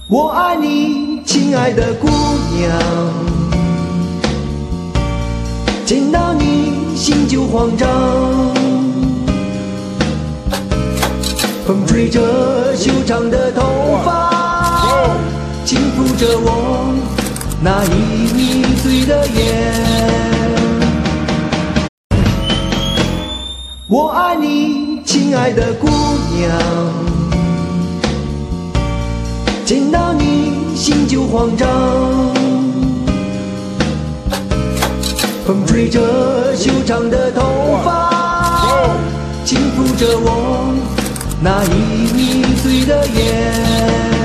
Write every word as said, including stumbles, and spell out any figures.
我爱你，亲爱的姑娘，见到你心就慌张。风吹着修长的头发，轻抚着我那已迷醉的眼。我爱你，亲爱的姑娘，见到你心就慌张。风吹着修长的头发，轻抚着我那已迷醉的眼。